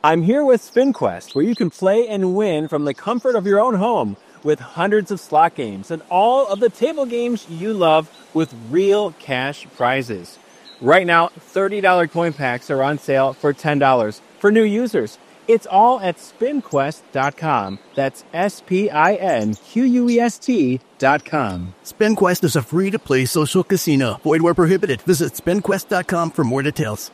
I'm here with SpinQuest, where you can play and win from the comfort of your own home with hundreds of slot games and all of the table games you love with real cash prizes. Right now, $30 coin packs are on sale for $10 for new users. It's all at SpinQuest.com. That's SpinQuest.com. SpinQuest is a free-to-play social casino. Void where prohibited. Visit SpinQuest.com for more details.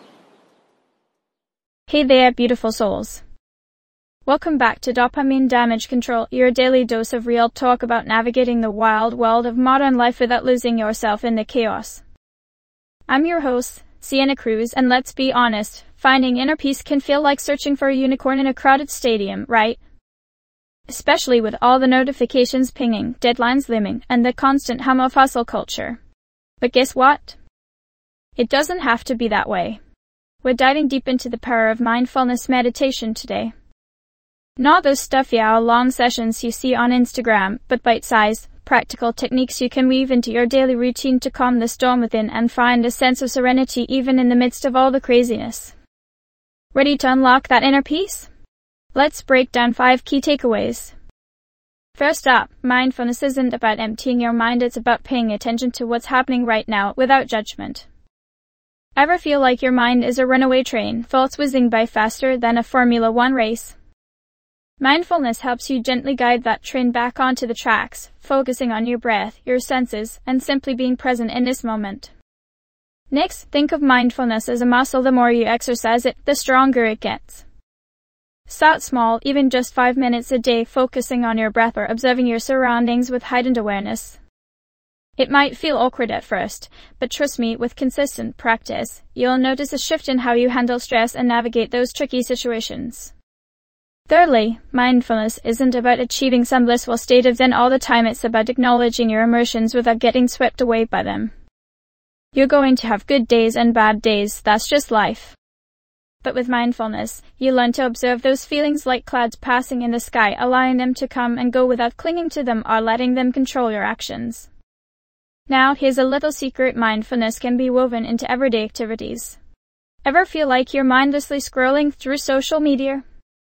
Hey there, beautiful souls. Welcome back to Dopamine Damage Control, your daily dose of real talk about navigating the wild world of modern life without losing yourself in the chaos. I'm your host, Sienna Cruz, and let's be honest, finding inner peace can feel like searching for a unicorn in a crowded stadium, right? Especially with all the notifications pinging, deadlines looming, and the constant hum of hustle culture. But guess what? It doesn't have to be that way. We're diving deep into the power of mindfulness meditation today. Not those stuffy hour-long sessions you see on Instagram, but bite-sized, practical techniques you can weave into your daily routine to calm the storm within and find a sense of serenity even in the midst of all the craziness. Ready to unlock that inner peace? Let's break down 5 key takeaways. First up, mindfulness isn't about emptying your mind, it's about paying attention to what's happening right now without judgment. Ever feel like your mind is a runaway train, thoughts whizzing by faster than a Formula One race? Mindfulness helps you gently guide that train back onto the tracks, focusing on your breath, your senses, and simply being present in this moment. Next, think of mindfulness as a muscle. The more you exercise it, the stronger it gets. Start small, even just 5 minutes a day, focusing on your breath or observing your surroundings with heightened awareness. It might feel awkward at first, but trust me, with consistent practice, you'll notice a shift in how you handle stress and navigate those tricky situations. Thirdly, mindfulness isn't about achieving some blissful state of zen all the time, it's about acknowledging your emotions without getting swept away by them. You're going to have good days and bad days, that's just life. But with mindfulness, you learn to observe those feelings like clouds passing in the sky, allowing them to come and go without clinging to them or letting them control your actions. Now, here's a little secret: mindfulness can be woven into everyday activities. Ever feel like you're mindlessly scrolling through social media?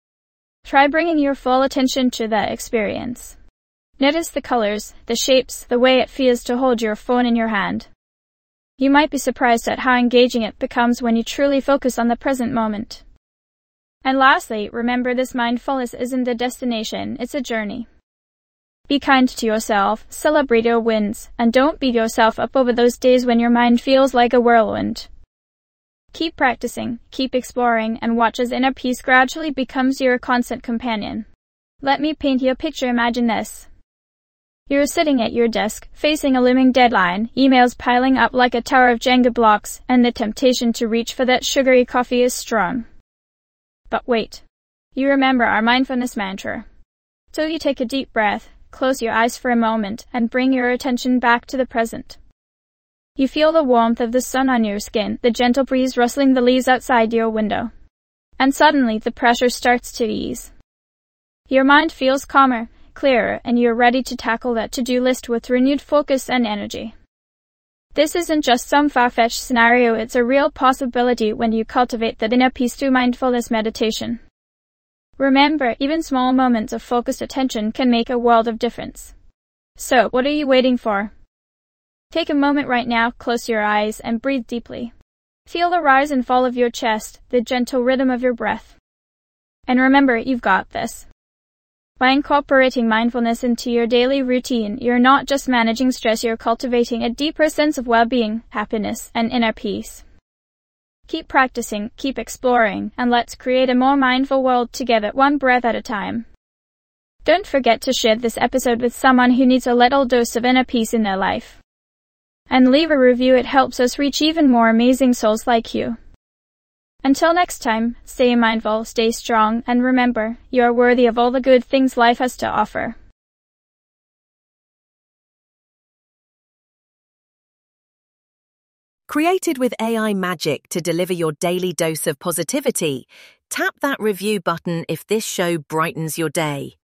Try bringing your full attention to that experience. Notice the colors, the shapes, the way it feels to hold your phone in your hand. You might be surprised at how engaging it becomes when you truly focus on the present moment. And lastly, remember, this mindfulness isn't a destination, it's a journey. Be kind to yourself, celebrate your wins, and don't beat yourself up over those days when your mind feels like a whirlwind. Keep practicing, keep exploring, and watch as inner peace gradually becomes your constant companion. Let me paint you a picture. Imagine this. You're sitting at your desk, facing a looming deadline, emails piling up like a tower of Jenga blocks, and the temptation to reach for that sugary coffee is strong. But wait. You remember our mindfulness mantra. So you take a deep breath, close your eyes for a moment, and bring your attention back to the present. You feel the warmth of the sun on your skin, the gentle breeze rustling the leaves outside your window. And suddenly the pressure starts to ease. Your mind feels calmer, clearer, and you're ready to tackle that to-do list with renewed focus and energy. This isn't just some far-fetched scenario, it's a real possibility when you cultivate that inner peace through mindfulness meditation. Remember, even small moments of focused attention can make a world of difference. So, what are you waiting for? Take a moment right now, close your eyes, and breathe deeply. Feel the rise and fall of your chest, the gentle rhythm of your breath. And remember, you've got this. By incorporating mindfulness into your daily routine, you're not just managing stress, you're cultivating a deeper sense of well-being, happiness, and inner peace. Keep practicing, keep exploring, and let's create a more mindful world together, one breath at a time. Don't forget to share this episode with someone who needs a little dose of inner peace in their life. And leave a review, it helps us reach even more amazing souls like you. Until next time, stay mindful, stay strong, and remember, you are worthy of all the good things life has to offer. Created with AI magic to deliver your daily dose of positivity, tap that review button if this show brightens your day.